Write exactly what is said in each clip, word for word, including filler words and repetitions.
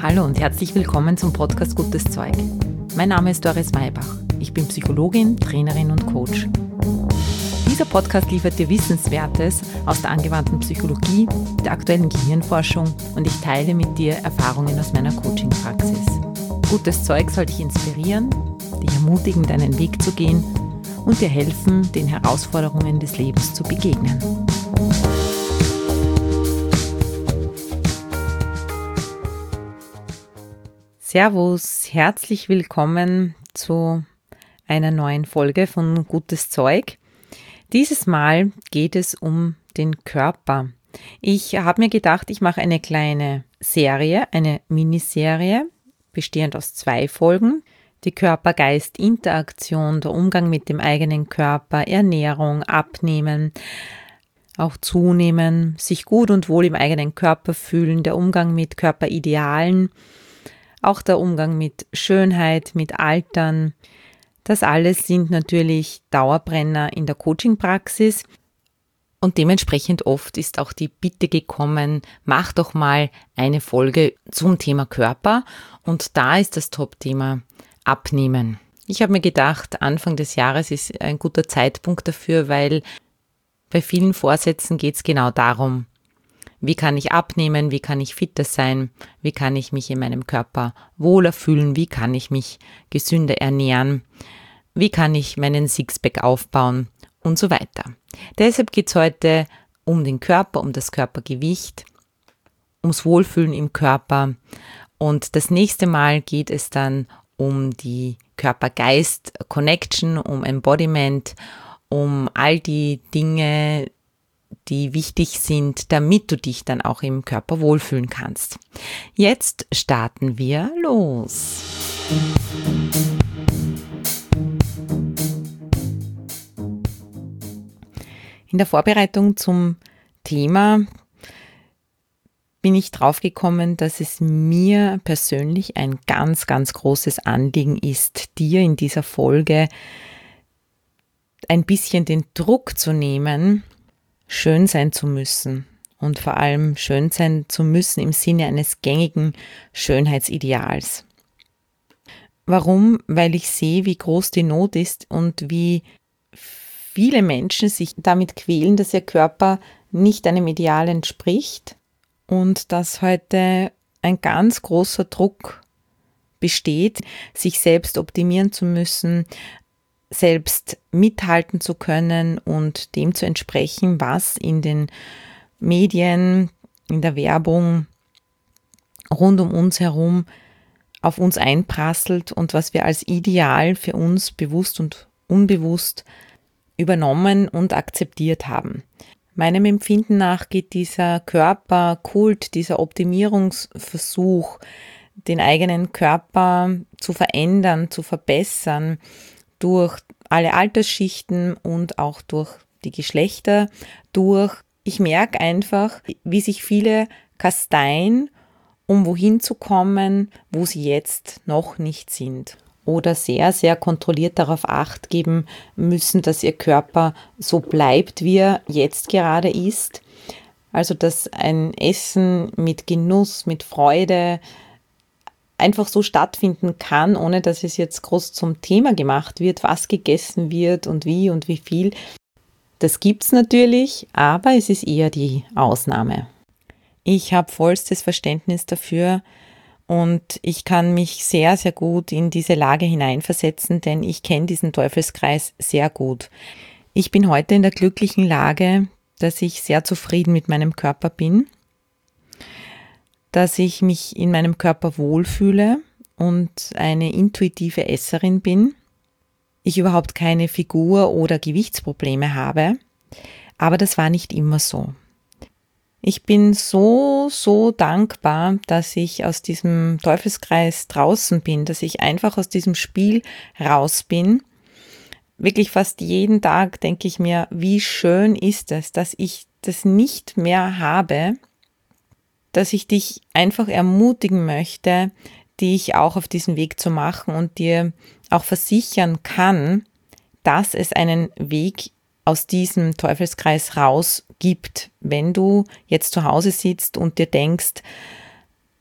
Hallo und herzlich willkommen zum Podcast Gutes Zeug. Mein Name ist Doris Maybach. Ich bin Psychologin, Trainerin und Coach. Dieser Podcast liefert dir Wissenswertes aus der angewandten Psychologie, der aktuellen Gehirnforschung und ich teile mit dir Erfahrungen aus meiner Coaching-Praxis. Gutes Zeug soll dich inspirieren, dich ermutigen, deinen Weg zu gehen und dir helfen, den Herausforderungen des Lebens zu begegnen. Servus, herzlich willkommen zu einer neuen Folge von Gutes Zeug. Dieses Mal geht es um den Körper. Ich habe mir gedacht, ich mache eine kleine Serie, eine Miniserie, bestehend aus zwei Folgen. Die Körper-Geist-Interaktion, der Umgang mit dem eigenen Körper, Ernährung, Abnehmen, auch zunehmen, sich gut und wohl im eigenen Körper fühlen, der Umgang mit Körperidealen, auch der Umgang mit Schönheit, mit Altern. Das alles sind natürlich Dauerbrenner in der Coaching-Praxis und dementsprechend oft ist auch die Bitte gekommen, mach doch mal eine Folge zum Thema Körper und da ist das Top-Thema Abnehmen. Ich habe mir gedacht, Anfang des Jahres ist ein guter Zeitpunkt dafür, weil bei vielen Vorsätzen geht es genau darum, wie kann ich abnehmen, wie kann ich fitter sein, wie kann ich mich in meinem Körper wohler fühlen, wie kann ich mich gesünder ernähren, wie kann ich meinen Sixpack aufbauen und so weiter. Deshalb geht es heute um den Körper, um das Körpergewicht, ums Wohlfühlen im Körper und das nächste Mal geht es dann um die Körper-Geist-Connection, um Embodiment, um all die Dinge, die wichtig sind, damit du dich dann auch im Körper wohlfühlen kannst. Jetzt starten wir los. In der Vorbereitung zum Thema bin ich drauf gekommen, dass es mir persönlich ein ganz, ganz großes Anliegen ist, dir in dieser Folge ein bisschen den Druck zu nehmen, schön sein zu müssen und vor allem schön sein zu müssen im Sinne eines gängigen Schönheitsideals. Warum? Weil ich sehe, wie groß die Not ist und wie viele Menschen sich damit quälen, dass ihr Körper nicht einem Ideal entspricht und dass heute ein ganz großer Druck besteht, sich selbst optimieren zu müssen, selbst mithalten zu können und dem zu entsprechen, was in den Medien, in der Werbung rund um uns herum auf uns einprasselt und was wir als Ideal für uns bewusst und unbewusst übernommen und akzeptiert haben. Meinem Empfinden nach geht dieser Körperkult, dieser Optimierungsversuch, den eigenen Körper zu verändern, zu verbessern, durch alle Altersschichten und auch durch die Geschlechter durch. Ich merke einfach, wie sich viele kasteien, um wohin zu kommen, wo sie jetzt noch nicht sind. Oder sehr, sehr kontrolliert darauf Acht geben müssen, dass ihr Körper so bleibt, wie er jetzt gerade ist. Also, dass ein Essen mit Genuss, mit Freude einfach so stattfinden kann, ohne dass es jetzt groß zum Thema gemacht wird, was gegessen wird und wie und wie viel. Das gibt's natürlich, aber es ist eher die Ausnahme. Ich habe vollstes Verständnis dafür und ich kann mich sehr, sehr gut in diese Lage hineinversetzen, denn ich kenne diesen Teufelskreis sehr gut. Ich bin heute in der glücklichen Lage, dass ich sehr zufrieden mit meinem Körper bin, dass ich mich in meinem Körper wohlfühle und eine intuitive Esserin bin. Ich überhaupt keine Figur- oder Gewichtsprobleme habe, aber das war nicht immer so. Ich bin so, so dankbar, dass ich aus diesem Teufelskreis draußen bin, dass ich einfach aus diesem Spiel raus bin. Wirklich fast jeden Tag denke ich mir, wie schön ist es, dass ich das nicht mehr habe, dass ich dich einfach ermutigen möchte, dich auch auf diesen Weg zu machen und dir auch versichern kann, dass es einen Weg aus diesem Teufelskreis raus gibt, wenn du jetzt zu Hause sitzt und dir denkst,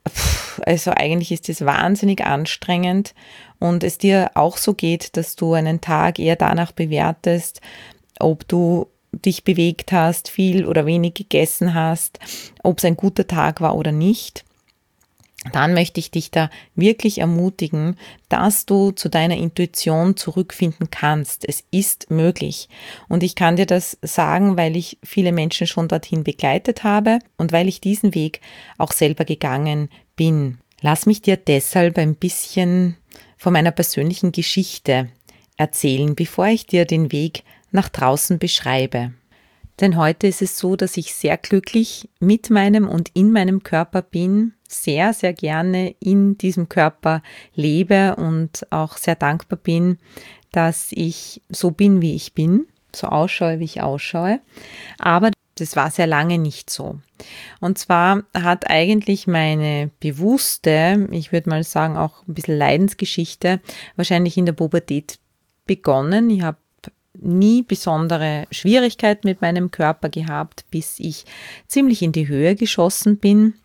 Also eigentlich ist es wahnsinnig anstrengend und es dir auch so geht, dass du einen Tag eher danach bewertest, ob du dich bewegt hast, viel oder wenig gegessen hast, ob es ein guter Tag war oder nicht, dann möchte ich dich da wirklich ermutigen, dass du zu deiner Intuition zurückfinden kannst. Es ist möglich. Und ich kann dir das sagen, weil ich viele Menschen schon dorthin begleitet habe und weil ich diesen Weg auch selber gegangen bin. Lass mich dir deshalb ein bisschen von meiner persönlichen Geschichte erzählen, bevor ich dir den Weg nach draußen beschreibe. Denn heute ist es so, dass ich sehr glücklich mit meinem und in meinem Körper bin, sehr, sehr gerne in diesem Körper lebe und auch sehr dankbar bin, dass ich so bin, wie ich bin, so ausschaue, wie ich ausschaue. Aber das war sehr lange nicht so. Und zwar hat eigentlich meine bewusste, ich würde mal sagen auch ein bisschen Leidensgeschichte, wahrscheinlich in der Pubertät begonnen. Ich habe nie besondere Schwierigkeiten mit meinem Körper gehabt, bis ich ziemlich in die Höhe geschossen bin.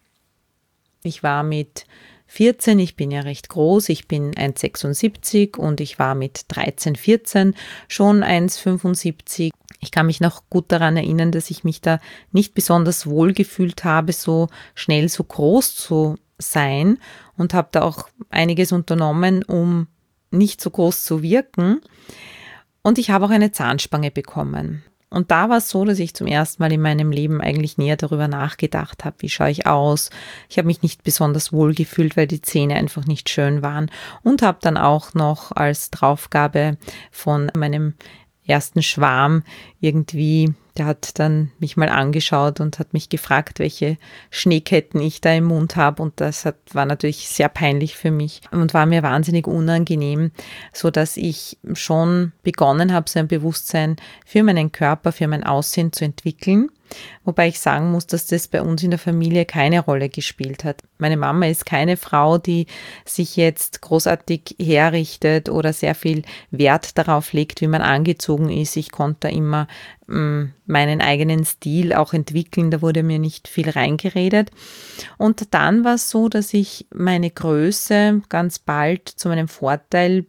Ich war mit vierzehn, ich bin ja recht groß, ich bin eins Komma sechsundsiebzig und ich war mit dreizehn, vierzehn schon eins Komma fünfundsiebzig. Ich kann mich noch gut daran erinnern, dass ich mich da nicht besonders wohl gefühlt habe, so schnell so groß zu sein und habe da auch einiges unternommen, um nicht so groß zu wirken. Und ich habe auch eine Zahnspange bekommen. Und da war es so, dass ich zum ersten Mal in meinem Leben eigentlich näher darüber nachgedacht habe, wie schaue ich aus. Ich habe mich nicht besonders wohl gefühlt, weil die Zähne einfach nicht schön waren. Und habe dann auch noch als Draufgabe von meinem ersten Schwarm irgendwie, der hat dann mich mal angeschaut und hat mich gefragt, welche Schneeketten ich da im Mund habe, und das hat, war natürlich sehr peinlich für mich und war mir wahnsinnig unangenehm, so dass ich schon begonnen habe, so ein Bewusstsein für meinen Körper, für mein Aussehen zu entwickeln. Wobei ich sagen muss, dass das bei uns in der Familie keine Rolle gespielt hat. Meine Mama ist keine Frau, die sich jetzt großartig herrichtet oder sehr viel Wert darauf legt, wie man angezogen ist. Ich konnte da immer mh, meinen eigenen Stil auch entwickeln, da wurde mir nicht viel reingeredet. Und dann war es so, dass ich meine Größe ganz bald zu meinem Vorteil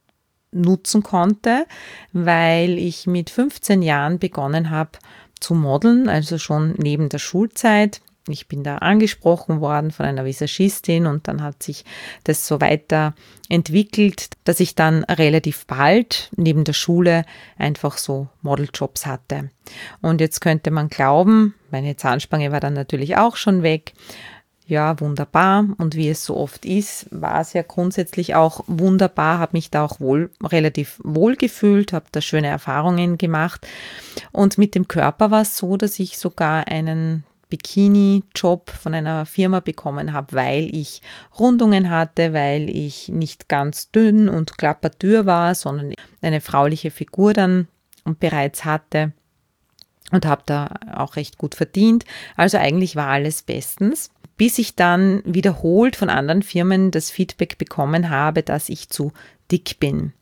nutzen konnte, weil ich mit fünfzehn Jahren begonnen habe zu modeln, also schon neben der Schulzeit. Ich bin da angesprochen worden von einer Visagistin und dann hat sich das so weiter entwickelt, dass ich dann relativ bald neben der Schule einfach so Modeljobs hatte. Und jetzt könnte man glauben, meine Zahnspange war dann natürlich auch schon weg. Ja, wunderbar. Und wie es so oft ist, war es ja grundsätzlich auch wunderbar, habe mich da auch wohl, relativ wohl gefühlt, habe da schöne Erfahrungen gemacht. Und mit dem Körper war es so, dass ich sogar einen Bikini-Job von einer Firma bekommen habe, weil ich Rundungen hatte, weil ich nicht ganz dünn und klappertür war, sondern eine frauliche Figur dann bereits hatte und habe da auch recht gut verdient. Also eigentlich war alles bestens, bis ich dann wiederholt von anderen Firmen das Feedback bekommen habe, dass ich zu dick bin.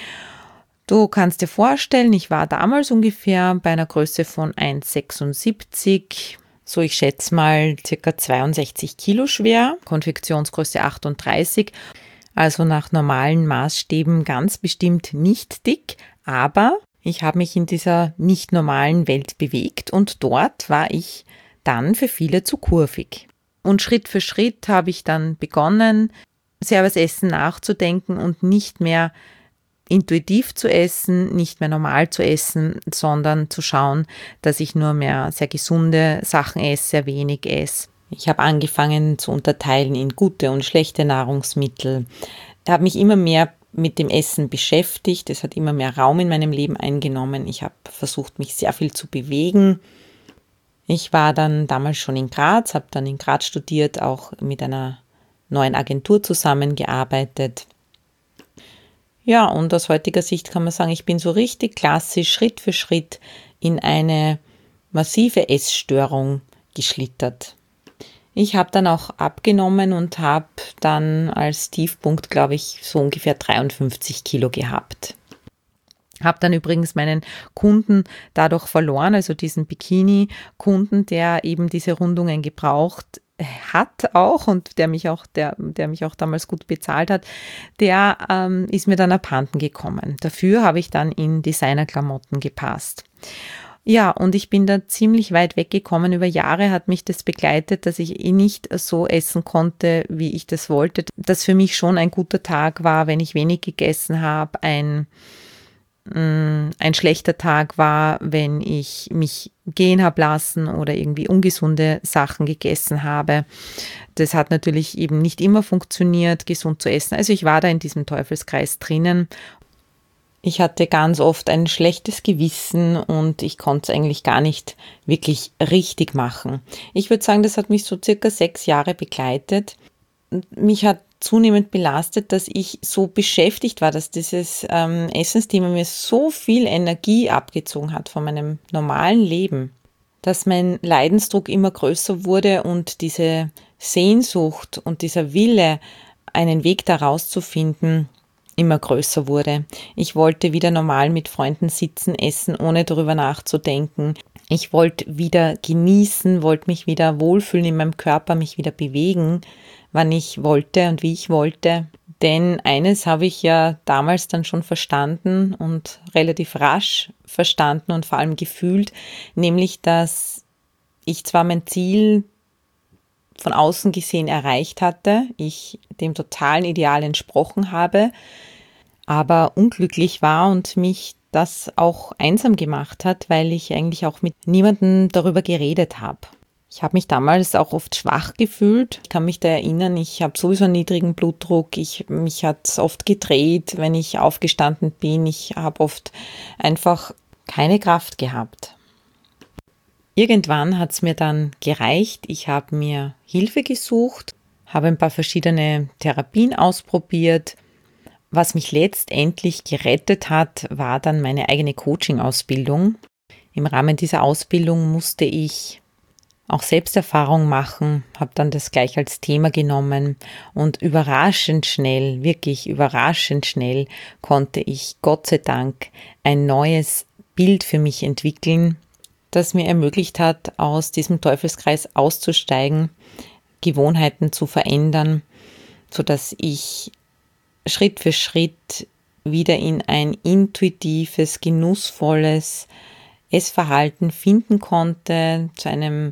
Du kannst dir vorstellen, ich war damals ungefähr bei einer Größe von eins Komma sechsundsiebzig, so ich schätze mal circa zweiundsechzig Kilo schwer, Konfektionsgröße achtunddreißig, also nach normalen Maßstäben ganz bestimmt nicht dick, aber ich habe mich in dieser nicht normalen Welt bewegt und dort war ich dann für viele zu kurvig. Und Schritt für Schritt habe ich dann begonnen, sehr über das Essen nachzudenken und nicht mehr intuitiv zu essen, nicht mehr normal zu essen, sondern zu schauen, dass ich nur mehr sehr gesunde Sachen esse, sehr wenig esse. Ich habe angefangen zu unterteilen in gute und schlechte Nahrungsmittel. Ich habe mich immer mehr mit dem Essen beschäftigt. Es hat immer mehr Raum in meinem Leben eingenommen. Ich habe versucht, mich sehr viel zu bewegen. Ich war dann damals schon in Graz, habe dann in Graz studiert, auch mit einer neuen Agentur zusammengearbeitet. Ja, und aus heutiger Sicht kann man sagen, ich bin so richtig klassisch Schritt für Schritt in eine massive Essstörung geschlittert. Ich habe dann auch abgenommen und habe dann als Tiefpunkt, glaube ich, so ungefähr dreiundfünfzig Kilo gehabt. Habe dann übrigens meinen Kunden dadurch verloren, also diesen Bikini-Kunden, der eben diese Rundungen gebraucht hat auch und der mich auch, der, der mich auch damals gut bezahlt hat, der ähm, ist mir dann abhanden gekommen. Dafür habe ich dann in Designerklamotten gepasst. Ja, und ich bin da ziemlich weit weggekommen. Über Jahre hat mich das begleitet, dass ich eh nicht so essen konnte, wie ich das wollte. Dass für mich schon ein guter Tag war, wenn ich wenig gegessen habe, ein ein schlechter Tag war, wenn ich mich gehen habe lassen oder irgendwie ungesunde Sachen gegessen habe. Das hat natürlich eben nicht immer funktioniert, gesund zu essen. Also ich war da in diesem Teufelskreis drinnen. Ich hatte ganz oft ein schlechtes Gewissen und ich konnte es eigentlich gar nicht wirklich richtig machen. Ich würde sagen, das hat mich so circa sechs Jahre begleitet. Mich hat zunehmend belastet, dass ich so beschäftigt war, dass dieses ähm, Essensthema mir so viel Energie abgezogen hat von meinem normalen Leben, dass mein Leidensdruck immer größer wurde und diese Sehnsucht und dieser Wille, einen Weg daraus zu finden, immer größer wurde. Ich wollte wieder normal mit Freunden sitzen, essen, ohne darüber nachzudenken. Ich wollte wieder genießen, wollte mich wieder wohlfühlen in meinem Körper, mich wieder bewegen, wann ich wollte und wie ich wollte. Denn eines habe ich ja damals dann schon verstanden und relativ rasch verstanden und vor allem gefühlt, nämlich, dass ich zwar mein Ziel von außen gesehen erreicht hatte, ich dem totalen Ideal entsprochen habe, aber unglücklich war und mich das auch einsam gemacht hat, weil ich eigentlich auch mit niemandem darüber geredet habe. Ich habe mich damals auch oft schwach gefühlt. Ich kann mich da erinnern, ich habe sowieso einen niedrigen Blutdruck. Ich, mich hat es oft gedreht, wenn ich aufgestanden bin. Ich habe oft einfach keine Kraft gehabt. Irgendwann hat es mir dann gereicht. Ich habe mir Hilfe gesucht, habe ein paar verschiedene Therapien ausprobiert. Was mich letztendlich gerettet hat, war dann meine eigene Coaching-Ausbildung. Im Rahmen dieser Ausbildung musste ich auch Selbsterfahrung machen, habe dann das gleich als Thema genommen und überraschend schnell, wirklich überraschend schnell konnte ich Gott sei Dank ein neues Bild für mich entwickeln, das mir ermöglicht hat, aus diesem Teufelskreis auszusteigen, Gewohnheiten zu verändern, sodass ich Schritt für Schritt wieder in ein intuitives, genussvolles Essverhalten finden konnte, zu einem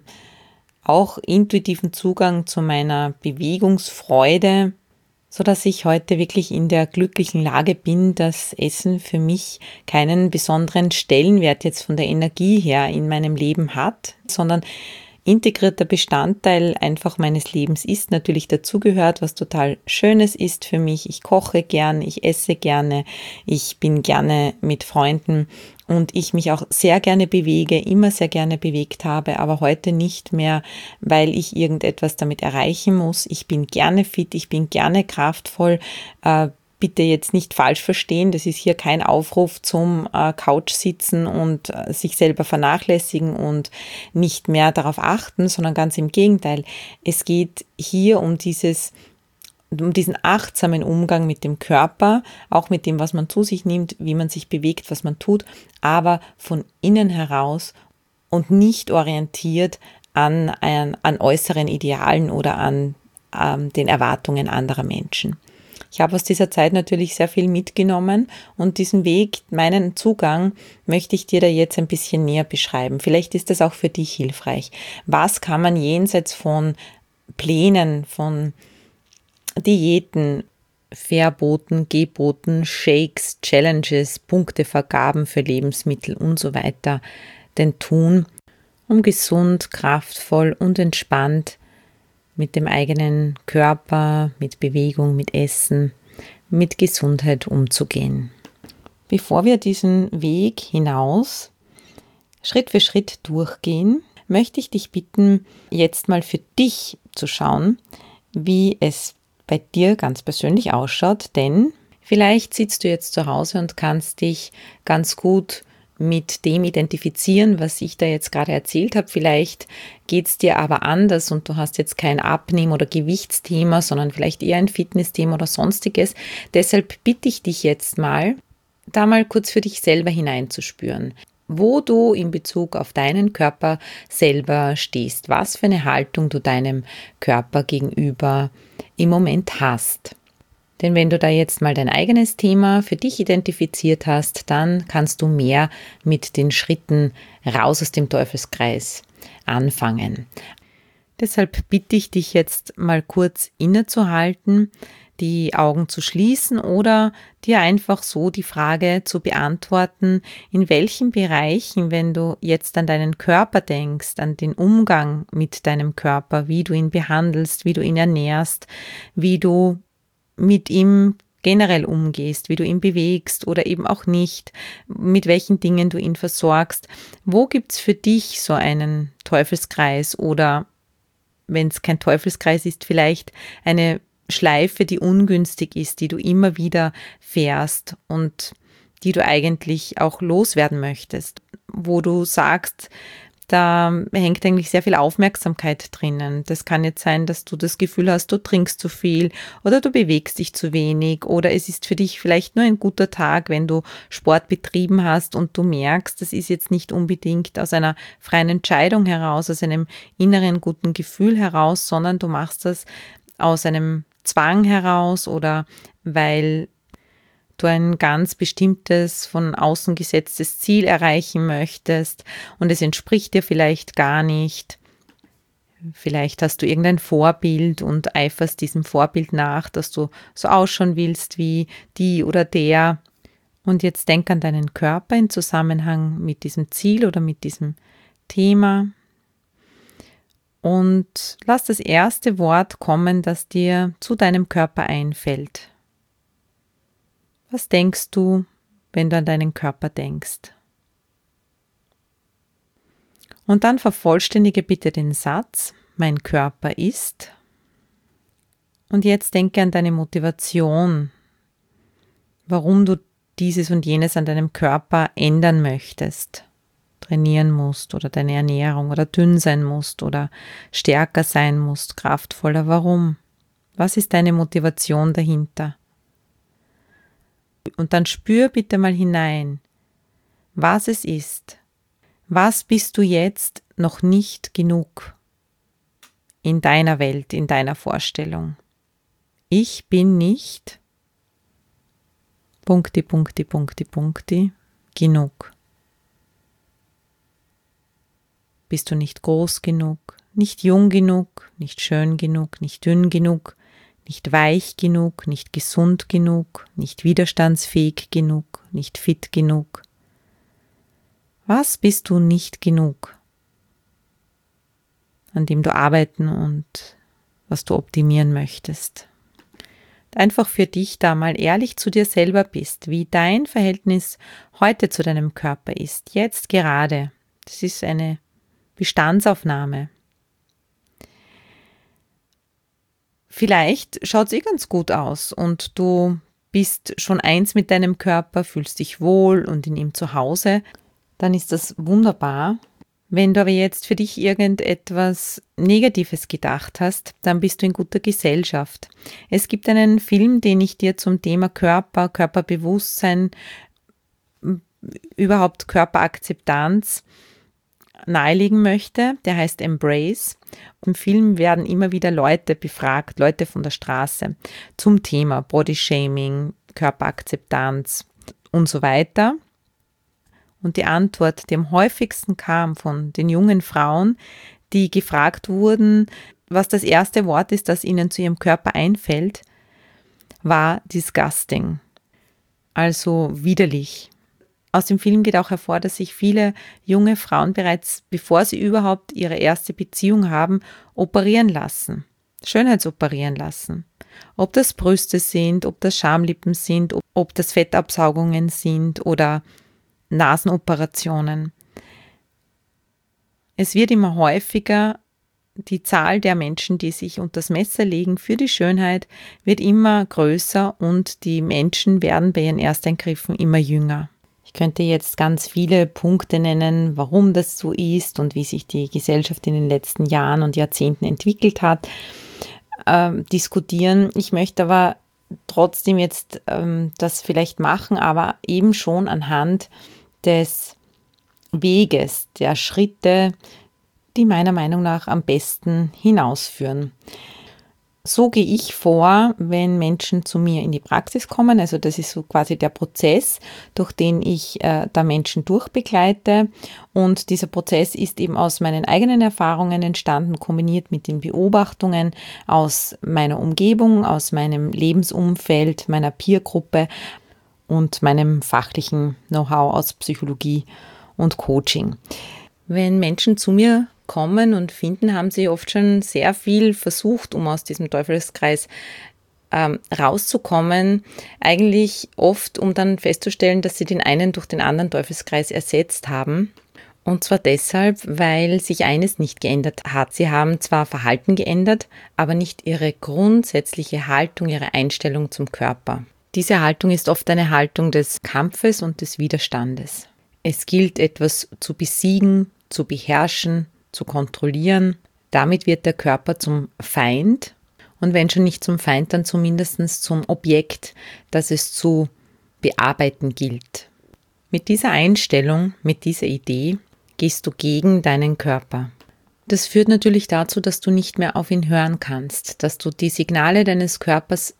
auch intuitiven Zugang zu meiner Bewegungsfreude, sodass ich heute wirklich in der glücklichen Lage bin, dass Essen für mich keinen besonderen Stellenwert jetzt von der Energie her in meinem Leben hat, sondern integrierter Bestandteil einfach meines Lebens ist, natürlich dazugehört, was total Schönes ist für mich. Ich koche gern, ich esse gerne, ich bin gerne mit Freunden und ich mich auch sehr gerne bewege, immer sehr gerne bewegt habe, aber heute nicht mehr, weil ich irgendetwas damit erreichen muss. Ich bin gerne fit, ich bin gerne kraftvoll, äh, bitte jetzt nicht falsch verstehen, das ist hier kein Aufruf zum äh, Couchsitzen und äh, sich selber vernachlässigen und nicht mehr darauf achten, sondern ganz im Gegenteil. Es geht hier um dieses, um diesen achtsamen Umgang mit dem Körper, auch mit dem, was man zu sich nimmt, wie man sich bewegt, was man tut, aber von innen heraus und nicht orientiert an, an, an äußeren Idealen oder an ähm, den Erwartungen anderer Menschen. Ich habe aus dieser Zeit natürlich sehr viel mitgenommen und diesen Weg, meinen Zugang, möchte ich dir da jetzt ein bisschen näher beschreiben. Vielleicht ist das auch für dich hilfreich. Was kann man jenseits von Plänen, von Diäten, Verboten, Geboten, Shakes, Challenges, Punktevergaben für Lebensmittel und so weiter denn tun, um gesund, kraftvoll und entspannt mit dem eigenen Körper, mit Bewegung, mit Essen, mit Gesundheit umzugehen. Bevor wir diesen Weg hinaus Schritt für Schritt durchgehen, möchte ich dich bitten, jetzt mal für dich zu schauen, wie es bei dir ganz persönlich ausschaut, denn vielleicht sitzt du jetzt zu Hause und kannst dich ganz gut mit dem identifizieren, was ich da jetzt gerade erzählt habe. Vielleicht geht es dir aber anders und du hast jetzt kein Abnehmen- oder Gewichtsthema, sondern vielleicht eher ein Fitnessthema oder sonstiges. Deshalb bitte ich dich jetzt mal, da mal kurz für dich selber hineinzuspüren. wo du in Bezug auf deinen Körper selber stehst, was für eine Haltung du deinem Körper gegenüber im Moment hast. Denn wenn du da jetzt mal dein eigenes Thema für dich identifiziert hast, dann kannst du mehr mit den Schritten raus aus dem Teufelskreis anfangen. Deshalb bitte ich dich jetzt mal kurz innezuhalten, die Augen zu schließen oder dir einfach so die Frage zu beantworten, in welchen Bereichen, wenn du jetzt an deinen Körper denkst, an den Umgang mit deinem Körper, wie du ihn behandelst, wie du ihn ernährst, wie du mit ihm generell umgehst, wie du ihn bewegst oder eben auch nicht, mit welchen Dingen du ihn versorgst. Wo gibt es für dich so einen Teufelskreis oder, wenn es kein Teufelskreis ist, vielleicht eine Schleife, die ungünstig ist, die du immer wieder fährst und die du eigentlich auch loswerden möchtest, wo du sagst, da hängt eigentlich sehr viel Aufmerksamkeit drinnen. Das kann jetzt sein, dass du das Gefühl hast, du trinkst zu viel oder du bewegst dich zu wenig oder es ist für dich vielleicht nur ein guter Tag, wenn du Sport betrieben hast und du merkst, das ist jetzt nicht unbedingt aus einer freien Entscheidung heraus, aus einem inneren guten Gefühl heraus, sondern du machst das aus einem Zwang heraus oder weil du ein ganz bestimmtes, von außen gesetztes Ziel erreichen möchtest und es entspricht dir vielleicht gar nicht. Vielleicht hast du irgendein Vorbild und eiferst diesem Vorbild nach, dass du so ausschauen willst wie die oder der. Und jetzt denk an deinen Körper in Zusammenhang mit diesem Ziel oder mit diesem Thema. Und lass das erste Wort kommen, das dir zu deinem Körper einfällt. Was denkst du, wenn du an deinen Körper denkst? Und dann vervollständige bitte den Satz, mein Körper ist. Und jetzt denke an deine Motivation, warum du dieses und jenes an deinem Körper ändern möchtest, trainieren musst oder deine Ernährung oder dünn sein musst oder stärker sein musst, kraftvoller. Warum? Was ist deine Motivation dahinter? Und dann spür bitte mal hinein, was es ist. Was bist du jetzt noch nicht genug in deiner Welt, in deiner Vorstellung? Ich bin nicht Punkti, Punkti, Punkti, Punkti genug. Bist du nicht groß genug, nicht jung genug, nicht schön genug, nicht dünn genug, nicht weich genug, nicht gesund genug, nicht widerstandsfähig genug, nicht fit genug? Was bist du nicht genug, an dem du arbeiten und was du optimieren möchtest? Einfach für dich da mal ehrlich zu dir selber bist, wie dein Verhältnis heute zu deinem Körper ist, jetzt gerade. Das ist eine Bestandsaufnahme. Vielleicht schaut es eh ganz gut aus und du bist schon eins mit deinem Körper, fühlst dich wohl und in ihm zu Hause, dann ist das wunderbar. Wenn du aber jetzt für dich irgendetwas Negatives gedacht hast, dann bist du in guter Gesellschaft. Es gibt einen Film, den ich dir zum Thema Körper, Körperbewusstsein, überhaupt Körperakzeptanz nahelegen möchte, der heißt Embrace. Im Film werden immer wieder Leute befragt, Leute von der Straße, zum Thema Bodyshaming, Körperakzeptanz und so weiter. Und die Antwort, die am häufigsten kam von den jungen Frauen, die gefragt wurden, was das erste Wort ist, das ihnen zu ihrem Körper einfällt, war disgusting, also widerlich. Aus dem Film geht auch hervor, dass sich viele junge Frauen bereits, bevor sie überhaupt ihre erste Beziehung haben, operieren lassen, Schönheitsoperieren lassen. Ob das Brüste sind, ob das Schamlippen sind, ob das Fettabsaugungen sind oder Nasenoperationen. Es wird immer häufiger, die Zahl der Menschen, die sich unter das Messer legen für die Schönheit, wird immer größer und die Menschen werden bei ihren Ersteingriffen immer jünger. Ich könnte jetzt ganz viele Punkte nennen, warum das so ist und wie sich die Gesellschaft in den letzten Jahren und Jahrzehnten entwickelt hat, äh, diskutieren. Ich möchte aber trotzdem jetzt ähm, das vielleicht machen, aber eben schon anhand des Weges, der Schritte, die meiner Meinung nach am besten hinausführen. So gehe ich vor, wenn Menschen zu mir in die Praxis kommen. Also das ist so quasi der Prozess, durch den ich äh, da Menschen durchbegleite. Und dieser Prozess ist eben aus meinen eigenen Erfahrungen entstanden, kombiniert mit den Beobachtungen aus meiner Umgebung, aus meinem Lebensumfeld, meiner Peergruppe und meinem fachlichen Know-how aus Psychologie und Coaching. Wenn Menschen zu mir kommen und finden, haben sie oft schon sehr viel versucht, um aus diesem Teufelskreis ähm, rauszukommen. Eigentlich oft, um dann festzustellen, dass sie den einen durch den anderen Teufelskreis ersetzt haben. Und zwar deshalb, weil sich eines nicht geändert hat. Sie haben zwar Verhalten geändert, aber nicht ihre grundsätzliche Haltung, ihre Einstellung zum Körper. Diese Haltung ist oft eine Haltung des Kampfes und des Widerstandes. Es gilt, etwas zu besiegen, zu beherrschen, zu kontrollieren. Damit wird der Körper zum Feind und wenn schon nicht zum Feind, dann zumindest zum Objekt, das es zu bearbeiten gilt. Mit dieser Einstellung, mit dieser Idee gehst du gegen deinen Körper. Das führt natürlich dazu, dass du nicht mehr auf ihn hören kannst, dass du die Signale deines Körpers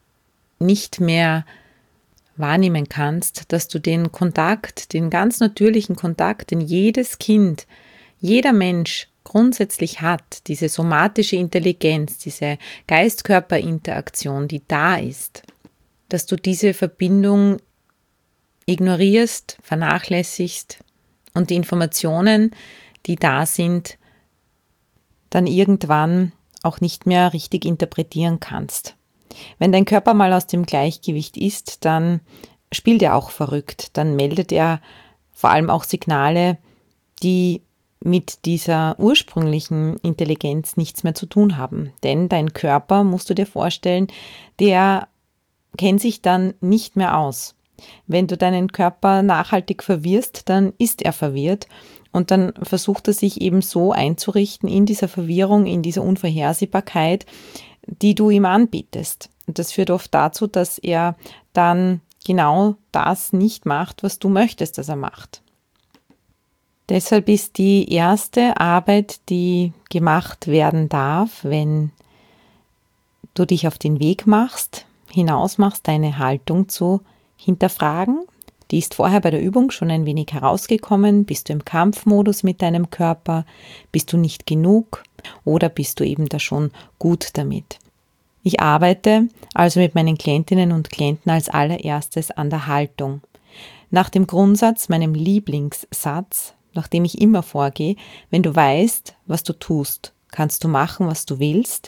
nicht mehr wahrnehmen kannst, dass du den Kontakt, den ganz natürlichen Kontakt, den jedes Kind, jeder Mensch grundsätzlich hat, diese somatische Intelligenz, diese Geist-Körper-Interaktion, die da ist, dass du diese Verbindung ignorierst, vernachlässigst und die Informationen, die da sind, dann irgendwann auch nicht mehr richtig interpretieren kannst. Wenn dein Körper mal aus dem Gleichgewicht ist, dann spielt er auch verrückt. Dann meldet er vor allem auch Signale, die mit dieser ursprünglichen Intelligenz nichts mehr zu tun haben. Denn dein Körper, musst du dir vorstellen, der kennt sich dann nicht mehr aus. Wenn du deinen Körper nachhaltig verwirrst, dann ist er verwirrt und dann versucht er sich eben so einzurichten in dieser Verwirrung, in dieser Unvorhersehbarkeit, die du ihm anbietest. Und das führt oft dazu, dass er dann genau das nicht macht, was du möchtest, dass er macht. Deshalb ist die erste Arbeit, die gemacht werden darf, wenn du dich auf den Weg machst, hinaus machst, deine Haltung zu hinterfragen. Die ist vorher bei der Übung schon ein wenig herausgekommen. Bist du im Kampfmodus mit deinem Körper? Bist du nicht genug? Oder bist du eben da schon gut damit? Ich arbeite also mit meinen Klientinnen und Klienten als allererstes an der Haltung. Nach dem Grundsatz, meinem Lieblingssatz, nach dem ich immer vorgehe, wenn du weißt, was du tust, kannst du machen, was du willst,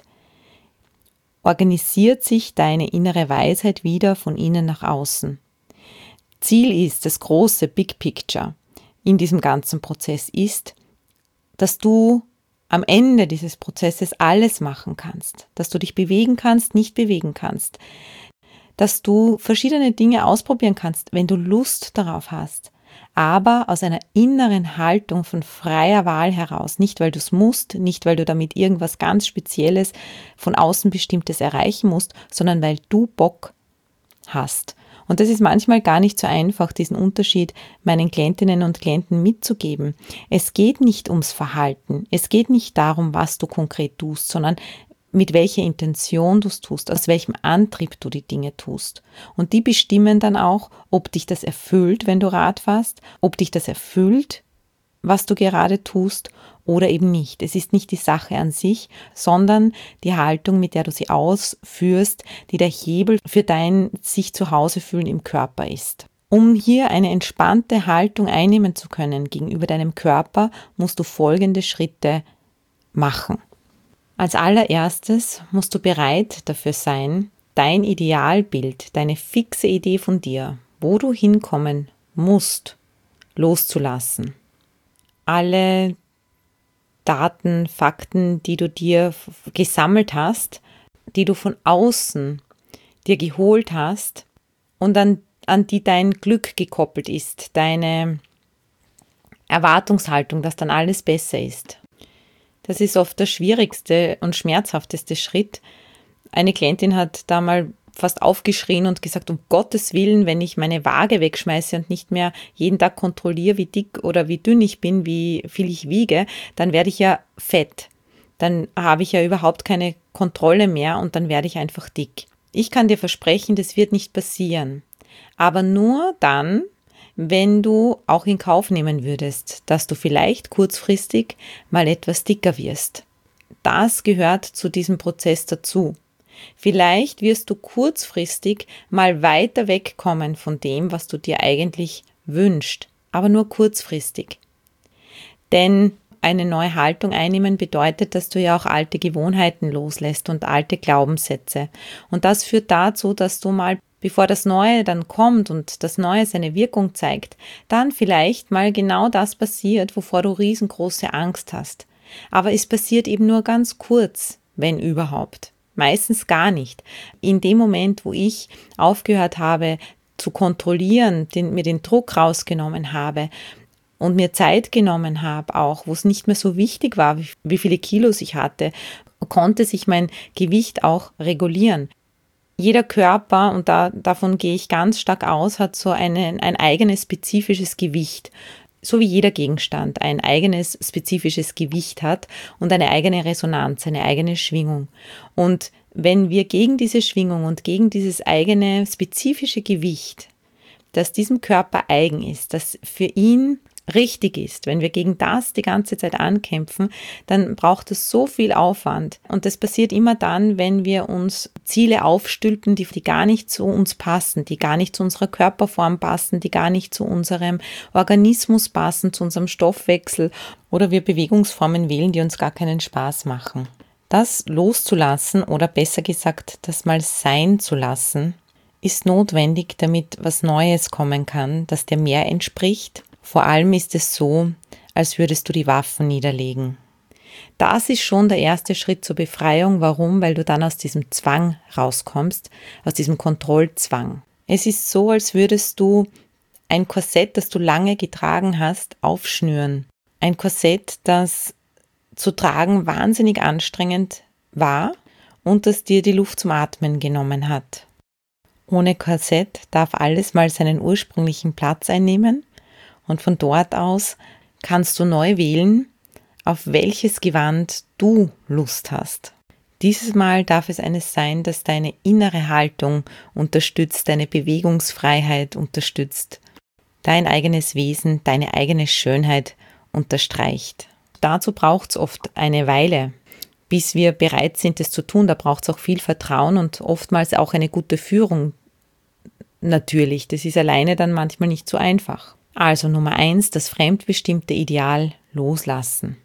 organisiert sich deine innere Weisheit wieder von innen nach außen. Ziel ist, das große Big Picture in diesem ganzen Prozess ist, dass du am Ende dieses Prozesses alles machen kannst, dass du dich bewegen kannst, nicht bewegen kannst, dass du verschiedene Dinge ausprobieren kannst, wenn du Lust darauf hast, aber aus einer inneren Haltung von freier Wahl heraus, nicht weil du es musst, nicht weil du damit irgendwas ganz Spezielles von außen Bestimmtes erreichen musst, sondern weil du Bock hast. Und das ist manchmal gar nicht so einfach, diesen Unterschied meinen Klientinnen und Klienten mitzugeben. Es geht nicht ums Verhalten, es geht nicht darum, was du konkret tust, sondern mit welcher Intention du es tust, aus welchem Antrieb du die Dinge tust. Und die bestimmen dann auch, ob dich das erfüllt, wenn du Rad fährst, ob dich das erfüllt, was du gerade tust oder eben nicht. Es ist nicht die Sache an sich, sondern die Haltung, mit der du sie ausführst, die der Hebel für dein sich zu Hause fühlen im Körper ist. Um hier eine entspannte Haltung einnehmen zu können gegenüber deinem Körper, musst du folgende Schritte machen. Als allererstes musst du bereit dafür sein, dein Idealbild, deine fixe Idee von dir, wo du hinkommen musst, loszulassen. Alle Daten, Fakten, die du dir gesammelt hast, die du von außen dir geholt hast und an, an die dein Glück gekoppelt ist, deine Erwartungshaltung, dass dann alles besser ist. Das ist oft der schwierigste und schmerzhafteste Schritt. Eine Klientin hat da mal fast aufgeschrien und gesagt, um Gottes Willen, wenn ich meine Waage wegschmeiße und nicht mehr jeden Tag kontrolliere, wie dick oder wie dünn ich bin, wie viel ich wiege, dann werde ich ja fett. Dann habe ich ja überhaupt keine Kontrolle mehr und dann werde ich einfach dick. Ich kann dir versprechen, das wird nicht passieren. Aber nur dann, wenn du auch in Kauf nehmen würdest, dass du vielleicht kurzfristig mal etwas dicker wirst. Das gehört zu diesem Prozess dazu. Vielleicht wirst du kurzfristig mal weiter wegkommen von dem, was du dir eigentlich wünschst, aber nur kurzfristig. Denn eine neue Haltung einnehmen bedeutet, dass du ja auch alte Gewohnheiten loslässt und alte Glaubenssätze. Und das führt dazu, dass du mal, bevor das Neue dann kommt und das Neue seine Wirkung zeigt, dann vielleicht mal genau das passiert, wovor du riesengroße Angst hast. Aber es passiert eben nur ganz kurz, wenn überhaupt. Meistens gar nicht. In dem Moment, wo ich aufgehört habe zu kontrollieren, den, mir den Druck rausgenommen habe, und mir Zeit genommen habe, auch wo es nicht mehr so wichtig war, wie, wie viele Kilos ich hatte, konnte sich mein Gewicht auch regulieren. Jeder Körper, und da, davon gehe ich ganz stark aus, hat so eine, ein eigenes spezifisches Gewicht. So wie jeder Gegenstand ein eigenes spezifisches Gewicht hat und eine eigene Resonanz, eine eigene Schwingung. Und wenn wir gegen diese Schwingung und gegen dieses eigene spezifische Gewicht, das diesem Körper eigen ist, das für ihn richtig ist, wenn wir gegen das die ganze Zeit ankämpfen, dann braucht es so viel Aufwand. Und das passiert immer dann, wenn wir uns Ziele aufstülpen, die, die gar nicht zu uns passen, die gar nicht zu unserer Körperform passen, die gar nicht zu unserem Organismus passen, zu unserem Stoffwechsel, oder wir Bewegungsformen wählen, die uns gar keinen Spaß machen. Das loszulassen oder besser gesagt, das mal sein zu lassen, ist notwendig, damit was Neues kommen kann, das dir mehr entspricht. Vor allem ist es so, als würdest du die Waffen niederlegen. Das ist schon der erste Schritt zur Befreiung. Warum? Weil du dann aus diesem Zwang rauskommst, aus diesem Kontrollzwang. Es ist so, als würdest du ein Korsett, das du lange getragen hast, aufschnüren. Ein Korsett, das zu tragen wahnsinnig anstrengend war und das dir die Luft zum Atmen genommen hat. Ohne Korsett darf alles mal seinen ursprünglichen Platz einnehmen. Und von dort aus kannst du neu wählen, auf welches Gewand du Lust hast. Dieses Mal darf es eines sein, das deine innere Haltung unterstützt, deine Bewegungsfreiheit unterstützt, dein eigenes Wesen, deine eigene Schönheit unterstreicht. Dazu braucht es oft eine Weile, bis wir bereit sind, es zu tun. Da braucht es auch viel Vertrauen und oftmals auch eine gute Führung. Natürlich, das ist alleine dann manchmal nicht so einfach. Also Nummer eins, das fremdbestimmte Ideal loslassen,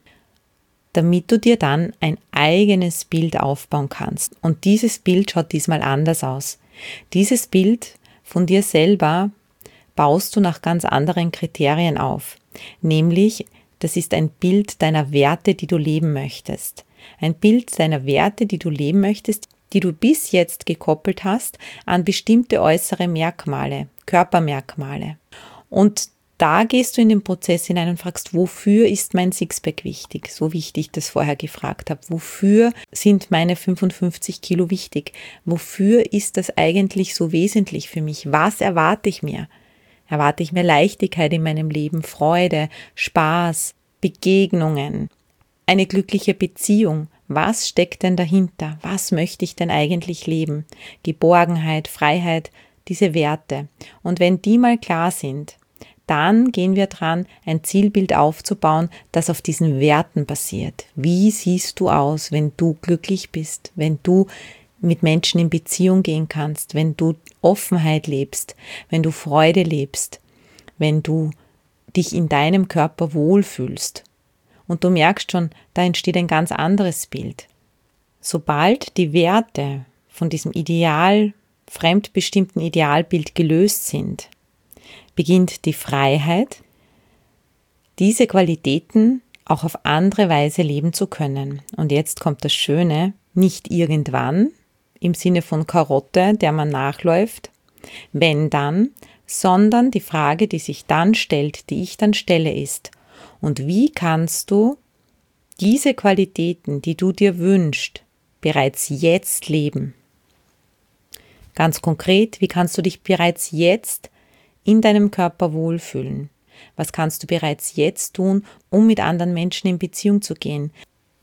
damit du dir dann ein eigenes Bild aufbauen kannst. Und dieses Bild schaut diesmal anders aus. Dieses Bild von dir selber baust du nach ganz anderen Kriterien auf. Nämlich, das ist ein Bild deiner Werte, die du leben möchtest. Ein Bild deiner Werte, die du leben möchtest, die du bis jetzt gekoppelt hast an bestimmte äußere Merkmale, Körpermerkmale. Und da gehst du in den Prozess hinein und fragst, wofür ist mein Sixpack wichtig? So wie ich dich das vorher gefragt habe. Wofür sind meine fünfundfünfzig Kilo wichtig? Wofür ist das eigentlich so wesentlich für mich? Was erwarte ich mir? Erwarte ich mir Leichtigkeit in meinem Leben, Freude, Spaß, Begegnungen, eine glückliche Beziehung? Was steckt denn dahinter? Was möchte ich denn eigentlich leben? Geborgenheit, Freiheit, diese Werte. Und wenn die mal klar sind, dann gehen wir dran, ein Zielbild aufzubauen, das auf diesen Werten basiert. Wie siehst du aus, wenn du glücklich bist, wenn du mit Menschen in Beziehung gehen kannst, wenn du Offenheit lebst, wenn du Freude lebst, wenn du dich in deinem Körper wohlfühlst? Und du merkst schon, da entsteht ein ganz anderes Bild. Sobald die Werte von diesem Ideal, fremdbestimmten Idealbild gelöst sind, beginnt die Freiheit, diese Qualitäten auch auf andere Weise leben zu können. Und jetzt kommt das Schöne, nicht irgendwann, im Sinne von Karotte, der man nachläuft, wenn dann, sondern die Frage, die sich dann stellt, die ich dann stelle, ist, und wie kannst du diese Qualitäten, die du dir wünschst, bereits jetzt leben? Ganz konkret, wie kannst du dich bereits jetzt in deinem Körper wohlfühlen? Was kannst du bereits jetzt tun, um mit anderen Menschen in Beziehung zu gehen?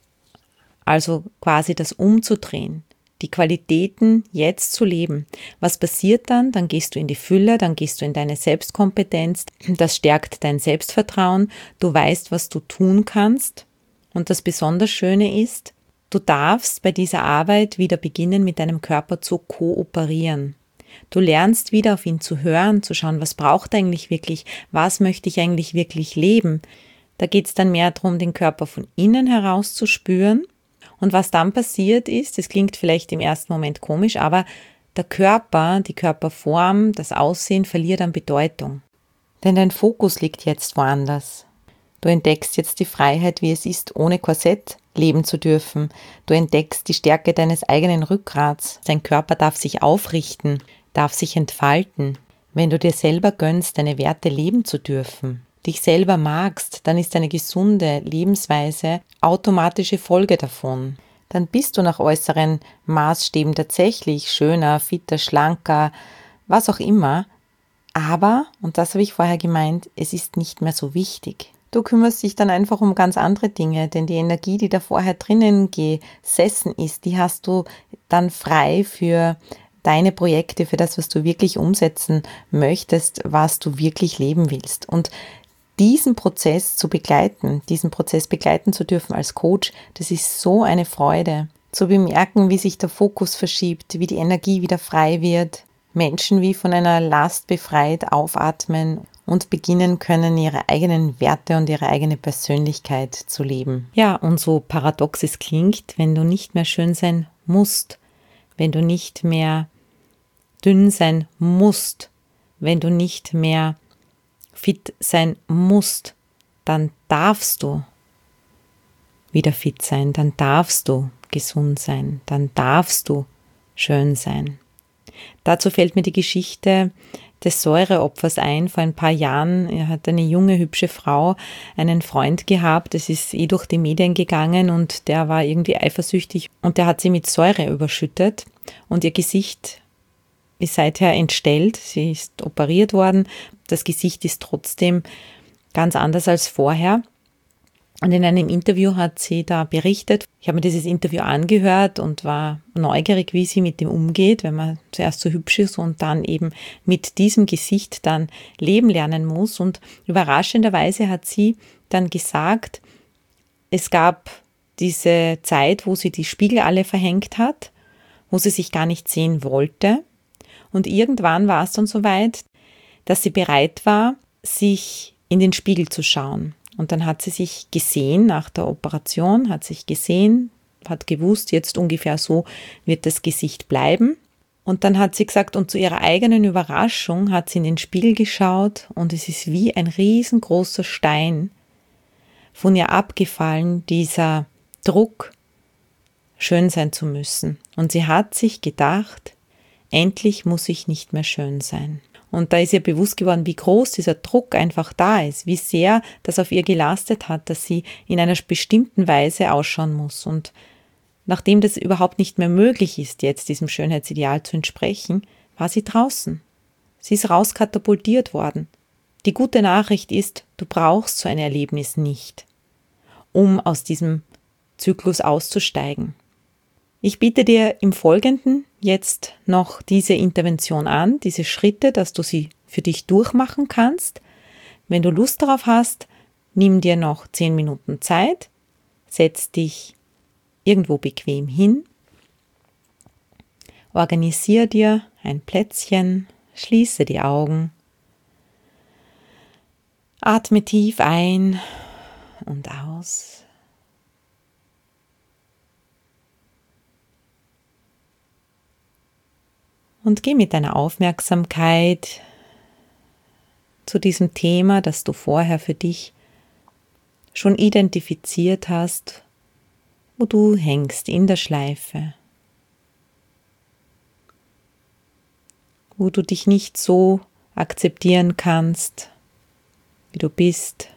Also quasi das umzudrehen, die Qualitäten jetzt zu leben. Was passiert dann? Dann gehst du in die Fülle, dann gehst du in deine Selbstkompetenz, das stärkt dein Selbstvertrauen, du weißt, was du tun kannst. Und das besonders Schöne ist, du darfst bei dieser Arbeit wieder beginnen, mit deinem Körper zu kooperieren. Du lernst wieder auf ihn zu hören, zu schauen, was braucht er eigentlich wirklich, was möchte ich eigentlich wirklich leben. Da geht es dann mehr darum, den Körper von innen heraus zu spüren. Und was dann passiert ist, das klingt vielleicht im ersten Moment komisch, aber der Körper, die Körperform, das Aussehen verliert an Bedeutung. Denn dein Fokus liegt jetzt woanders. Du entdeckst jetzt die Freiheit, wie es ist, ohne Korsett leben zu dürfen. Du entdeckst die Stärke deines eigenen Rückgrats. Dein Körper darf sich aufrichten, darf sich entfalten. Wenn du dir selber gönnst, deine Werte leben zu dürfen, dich selber magst, dann ist eine gesunde Lebensweise automatische Folge davon. Dann bist du nach äußeren Maßstäben tatsächlich schöner, fitter, schlanker, was auch immer. Aber, und das habe ich vorher gemeint, es ist nicht mehr so wichtig. Du kümmerst dich dann einfach um ganz andere Dinge, denn die Energie, die da vorher drinnen gesessen ist, die hast du dann frei für deine Projekte, für das, was du wirklich umsetzen möchtest, was du wirklich leben willst. Und diesen Prozess zu begleiten, diesen Prozess begleiten zu dürfen als Coach, das ist so eine Freude. Zu bemerken, wie sich der Fokus verschiebt, wie die Energie wieder frei wird, Menschen wie von einer Last befreit aufatmen und beginnen können, ihre eigenen Werte und ihre eigene Persönlichkeit zu leben. Ja, und so paradox es klingt, wenn du nicht mehr schön sein musst, wenn du nicht mehr dünn sein musst, wenn du nicht mehr fit sein musst, dann darfst du wieder fit sein, dann darfst du gesund sein, dann darfst du schön sein. Dazu fällt mir die Geschichte des Säureopfers ein. Vor ein paar Jahren hat eine junge, hübsche Frau einen Freund gehabt, es ist eh durch die Medien gegangen und der war irgendwie eifersüchtig und der hat sie mit Säure überschüttet und ihr Gesicht ist seither entstellt, sie ist operiert worden, das Gesicht ist trotzdem ganz anders als vorher. Und in einem Interview hat sie da berichtet, ich habe mir dieses Interview angehört und war neugierig, wie sie mit dem umgeht, wenn man zuerst so hübsch ist und dann eben mit diesem Gesicht dann leben lernen muss. Und überraschenderweise hat sie dann gesagt, es gab diese Zeit, wo sie die Spiegel alle verhängt hat, wo sie sich gar nicht sehen wollte. Und irgendwann war es dann so weit, dass sie bereit war, sich in den Spiegel zu schauen. Und dann hat sie sich gesehen nach der Operation, hat sich gesehen, hat gewusst, jetzt ungefähr so wird das Gesicht bleiben. Und dann hat sie gesagt, und zu ihrer eigenen Überraschung hat sie in den Spiegel geschaut und es ist wie ein riesengroßer Stein von ihr abgefallen, dieser Druck, schön sein zu müssen. Und sie hat sich gedacht, endlich muss ich nicht mehr schön sein. Und da ist ihr bewusst geworden, wie groß dieser Druck einfach da ist, wie sehr das auf ihr gelastet hat, dass sie in einer bestimmten Weise ausschauen muss. Und nachdem das überhaupt nicht mehr möglich ist, jetzt diesem Schönheitsideal zu entsprechen, war sie draußen. Sie ist rauskatapultiert worden. Die gute Nachricht ist, du brauchst so ein Erlebnis nicht, um aus diesem Zyklus auszusteigen. Ich biete dir im Folgenden jetzt noch diese Intervention an, diese Schritte, dass du sie für dich durchmachen kannst. Wenn du Lust darauf hast, nimm dir noch zehn Minuten Zeit, setz dich irgendwo bequem hin, organisiere dir ein Plätzchen, schließe die Augen, atme tief ein und aus. Und geh mit deiner Aufmerksamkeit zu diesem Thema, das du vorher für dich schon identifiziert hast, wo du hängst in der Schleife, wo du dich nicht so akzeptieren kannst, wie du bist.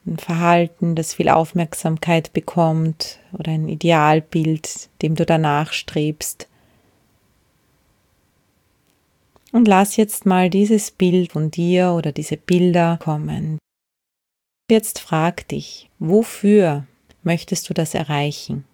ein Verhalten, das viel Aufmerksamkeit bekommt oder ein Idealbild, dem du danach strebst. Und lass jetzt mal dieses Bild von dir oder diese Bilder kommen. Jetzt frag dich, wofür möchtest du das erreichen?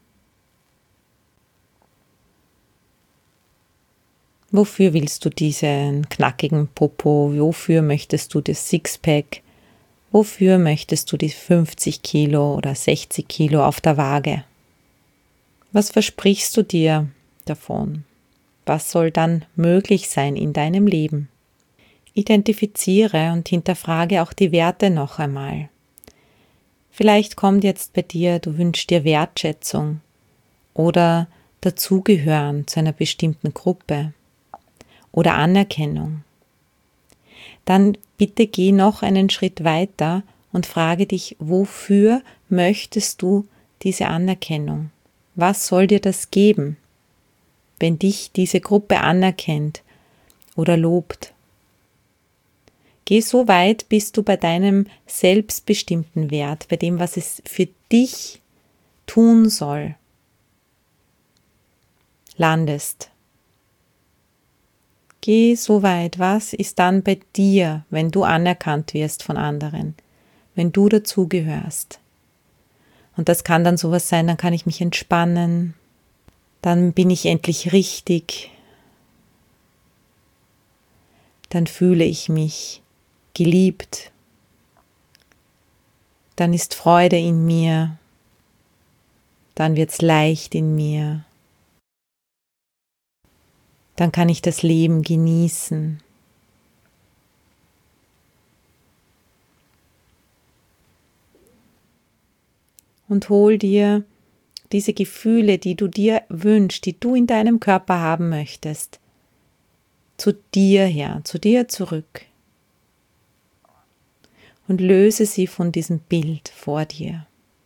Wofür willst du diesen knackigen Popo? Wofür möchtest du das Sixpack? Wofür möchtest du die fünfzig Kilo oder sechzig Kilo auf der Waage? Was versprichst du dir davon? Was soll dann möglich sein in deinem Leben? Identifiziere und hinterfrage auch die Werte noch einmal. Vielleicht kommt jetzt bei dir, du wünschst dir Wertschätzung oder Dazugehören zu einer bestimmten Gruppe oder Anerkennung. Dann bitte geh noch einen Schritt weiter und frage dich, wofür möchtest du diese Anerkennung? Was soll dir das geben, wenn dich diese Gruppe anerkennt oder lobt? Geh so weit, bis du bei deinem selbstbestimmten Wert, bei dem, was es für dich tun soll, landest. Geh so weit, was ist dann bei dir, wenn du anerkannt wirst von anderen, wenn du dazugehörst? Und das kann dann sowas sein, dann kann ich mich entspannen, dann bin ich endlich richtig, dann fühle ich mich geliebt, dann ist Freude in mir, dann wird's leicht in mir. Dann kann ich das Leben genießen. Und hol dir diese Gefühle, die du dir wünschst, die du in deinem Körper haben möchtest, zu dir her, zu dir zurück. Und löse sie von diesem Bild vor dir.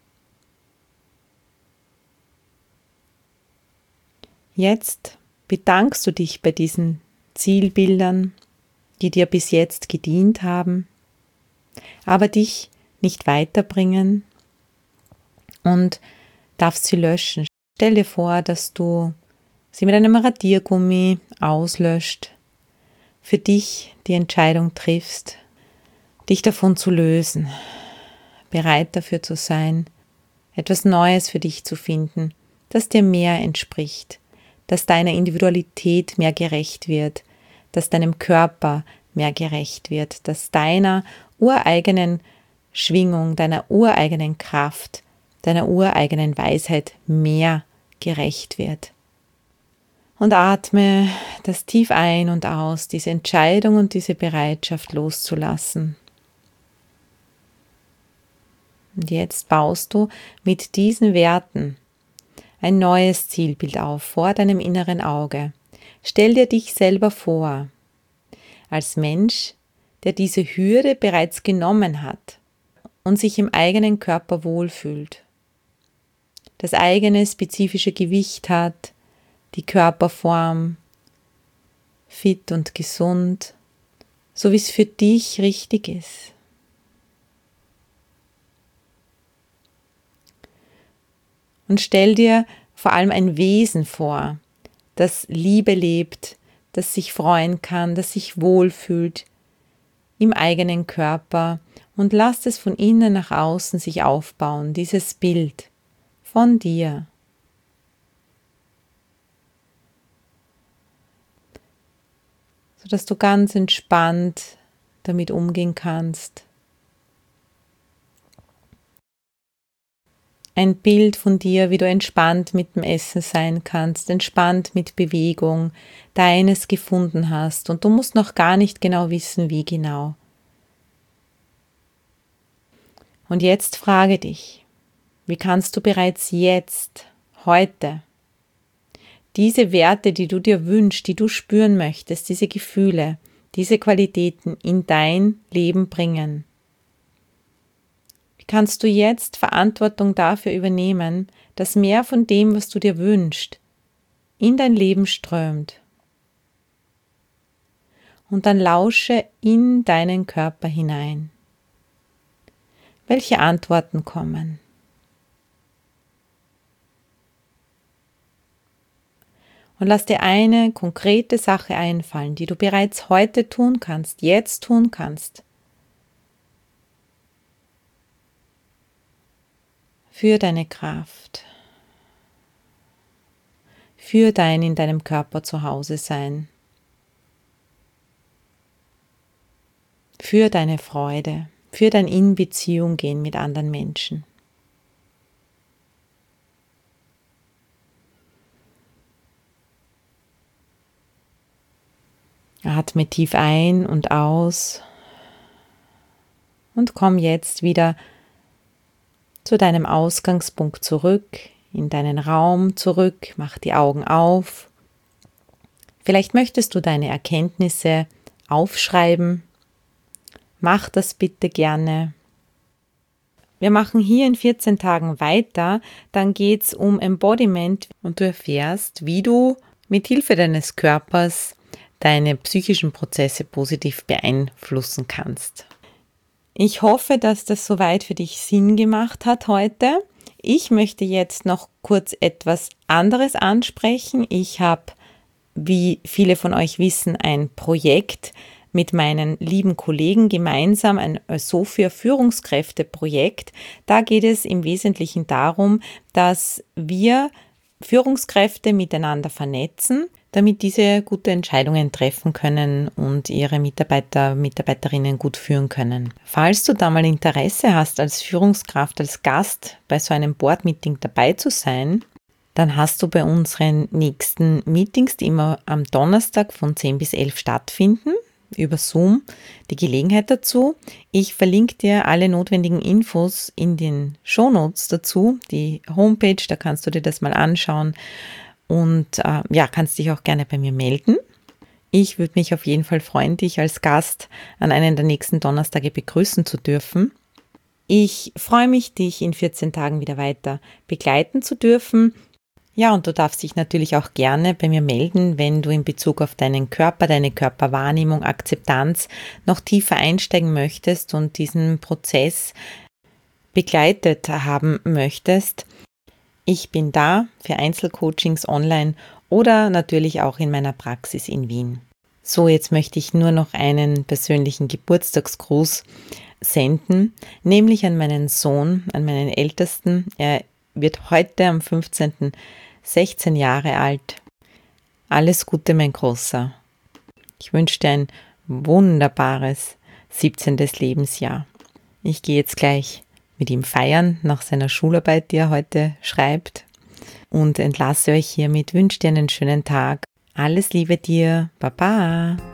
Jetzt bedankst du dich bei diesen Zielbildern, die dir bis jetzt gedient haben, aber dich nicht weiterbringen und darfst sie löschen. Stell dir vor, dass du sie mit einem Radiergummi auslöscht, für dich die Entscheidung triffst, dich davon zu lösen, bereit dafür zu sein, etwas Neues für dich zu finden, das dir mehr entspricht, dass deiner Individualität mehr gerecht wird, dass deinem Körper mehr gerecht wird, dass deiner ureigenen Schwingung, deiner ureigenen Kraft, deiner ureigenen Weisheit mehr gerecht wird. Und atme das tief ein und aus, diese Entscheidung und diese Bereitschaft loszulassen. Und jetzt baust du mit diesen Werten ein neues Zielbild auf vor deinem inneren Auge. Stell dir dich selber vor, als Mensch, der diese Hürde bereits genommen hat und sich im eigenen Körper wohlfühlt, das eigene spezifische Gewicht hat, die Körperform, fit und gesund, so wie es für dich richtig ist. Und stell dir vor allem ein Wesen vor, das Liebe lebt, das sich freuen kann, das sich wohlfühlt im eigenen Körper und lass es von innen nach außen sich aufbauen, dieses Bild von dir. Sodass du ganz entspannt damit umgehen kannst. Ein Bild von dir, wie du entspannt mit dem Essen sein kannst, entspannt mit Bewegung, deines gefunden hast und du musst noch gar nicht genau wissen, wie genau. Und jetzt frage dich, wie kannst du bereits jetzt, heute, diese Werte, die du dir wünschst, die du spüren möchtest, diese Gefühle, diese Qualitäten in dein Leben bringen? Wie kannst du jetzt Verantwortung dafür übernehmen, dass mehr von dem, was du dir wünschst, in dein Leben strömt? Und dann lausche in deinen Körper hinein. welche Antworten kommen. Und lass dir eine konkrete Sache einfallen, die du bereits heute tun kannst, jetzt tun kannst. Für deine Kraft. Für dein in deinem Körper zu Hause sein. Für deine Freude. Für dein in Beziehung gehen mit anderen Menschen. Atme tief ein und aus und komm jetzt wieder zu deinem Ausgangspunkt zurück, in deinen Raum zurück, mach die Augen auf. Vielleicht möchtest du deine Erkenntnisse aufschreiben. Mach das bitte gerne. Wir machen hier in vierzehn Tagen weiter, dann geht es um Embodiment und du erfährst, wie du mit Hilfe deines Körpers deine psychischen Prozesse positiv beeinflussen kannst. Ich hoffe, dass das soweit für dich Sinn gemacht hat heute. Ich möchte jetzt noch kurz etwas anderes ansprechen. Ich habe, wie viele von euch wissen, ein Projekt mit meinen lieben Kollegen gemeinsam, ein Sophia Führungskräfte-Projekt. Da geht es im Wesentlichen darum, dass wir Führungskräfte miteinander vernetzen, damit diese gute Entscheidungen treffen können und ihre Mitarbeiter, Mitarbeiterinnen gut führen können. Falls du da mal Interesse hast, als Führungskraft, als Gast bei so einem Board-Meeting dabei zu sein, dann hast du bei unseren nächsten Meetings, die immer am Donnerstag von zehn bis elf stattfinden, über Zoom, die Gelegenheit dazu. Ich verlinke dir alle notwendigen Infos in den Shownotes dazu, die Homepage, da kannst du dir das mal anschauen. Und äh, ja, kannst dich auch gerne bei mir melden. Ich würde mich auf jeden Fall freuen, dich als Gast an einem der nächsten Donnerstage begrüßen zu dürfen. Ich freue mich, dich in vierzehn Tagen wieder weiter begleiten zu dürfen. Ja, und du darfst dich natürlich auch gerne bei mir melden, wenn du in Bezug auf deinen Körper, deine Körperwahrnehmung, Akzeptanz noch tiefer einsteigen möchtest und diesen Prozess begleitet haben möchtest. Ich bin da für Einzelcoachings online oder natürlich auch in meiner Praxis in Wien. So, jetzt möchte ich nur noch einen persönlichen Geburtstagsgruß senden, nämlich an meinen Sohn, an meinen Ältesten. Er wird heute am fünfzehnten sechzehn Jahre alt. Alles Gute, mein Großer. Ich wünsche dir ein wunderbares siebzehntes Lebensjahr. Ich gehe jetzt gleich mit ihm feiern nach seiner Schularbeit, die er heute schreibt, und entlasse euch hiermit, wünsche dir einen schönen Tag. Alles Liebe dir, Baba!